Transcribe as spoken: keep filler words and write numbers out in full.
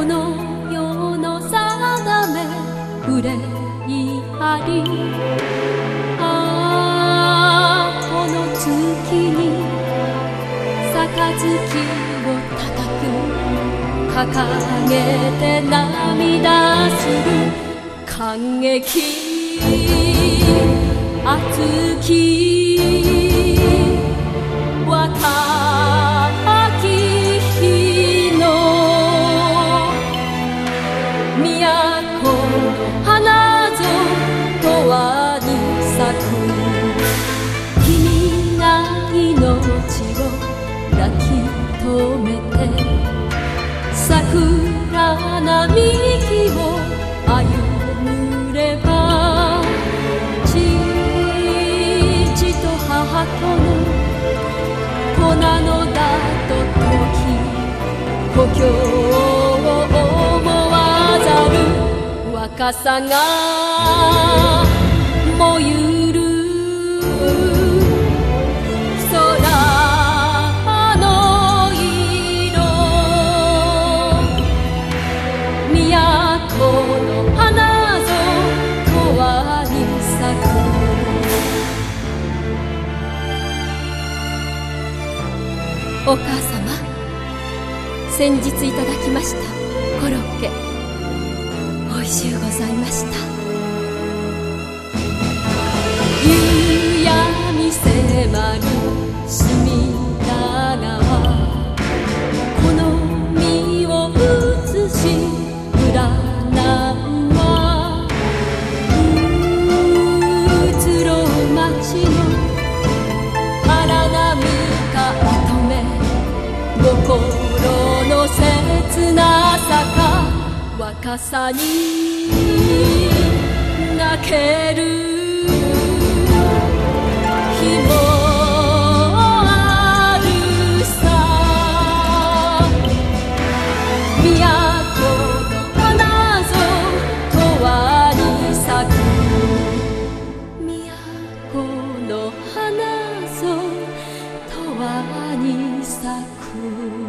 の世の定め憂いあり。ああこの月に杯を高く掲げて涙する感激熱き若き日の都の花ぞ永遠に咲く。君が命を抱き留めて桜並木を歩むれば、父と母との子なのだと時故郷を思わざる若さが燃ゆる。この花ぞ永遠に咲く。お母様、先日いただきましたコロッケ、おいしゅうございました。夕闇迫る隅田川、この身を映し心の切なさか若さに泣ける日もあるさ。都の花ぞ永遠に咲く。都の花ぞ永遠に咲く。